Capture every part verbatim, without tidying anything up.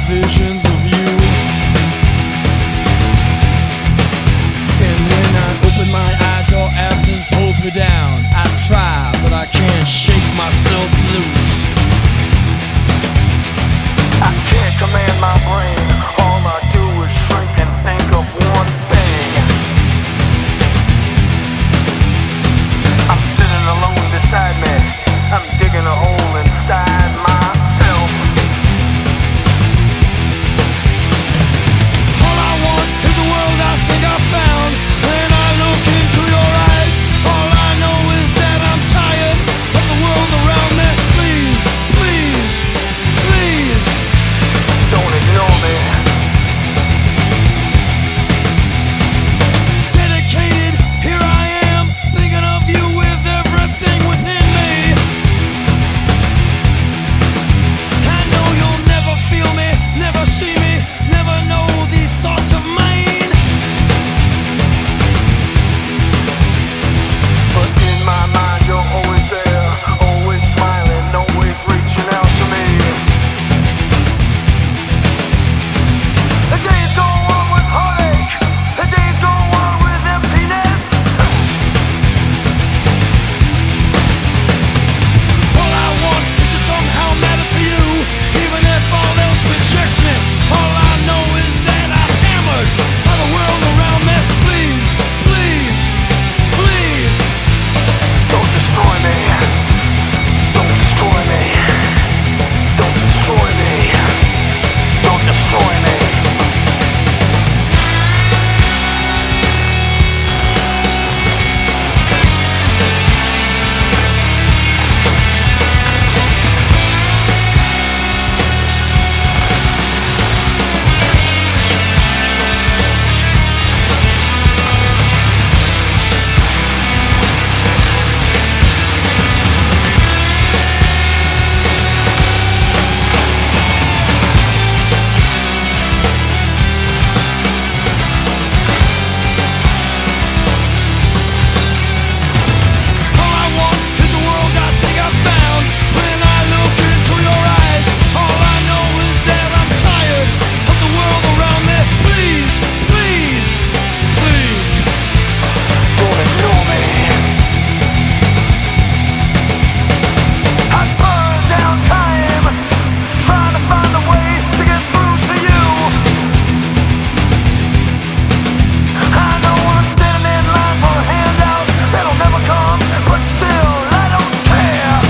visions of you. And when I open my eyes, your absence holds me down. I try, but I can't shake myself loose. I can't command my brain. All I do is shrink and think of one thing. I'm sitting alone beside me. I'm digging a hole inside myself. All I want is the world I think I found. When I look into your eyes, all I know is that I'm tired of the world around me. Please, please, please, Don't ignore me. dedicated, here I am, thinking of you with everything within me. I know you'll never feel me, never see me, never know these thoughts of mine. But in my mind you're always there, always smiling, always reaching out to me. The days go on with heartache, the days go on with emptiness. All I want is to somehow matter to you, even if all else rejects me. All I know is that I'm hammered by the world around me. Please, please, please, Don't destroy me. Don't destroy me. Don't destroy me. Don't destroy me. all I want is the world I think I found. When I look into your eyes, all I know is that I'm tired of the world around me. Please, please, please. Don't ignore me. I burn down time, trying to find a way to get through to you. I know I'm standing in line for a handout that'll never come, but still I don't care.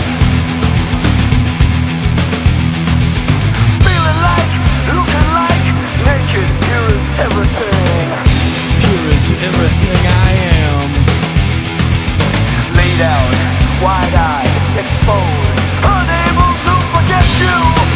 Feeling like, looking like, naked, here is everything. Here is everything I am. Laid out, wide-eyed, exposed, unable to forget you.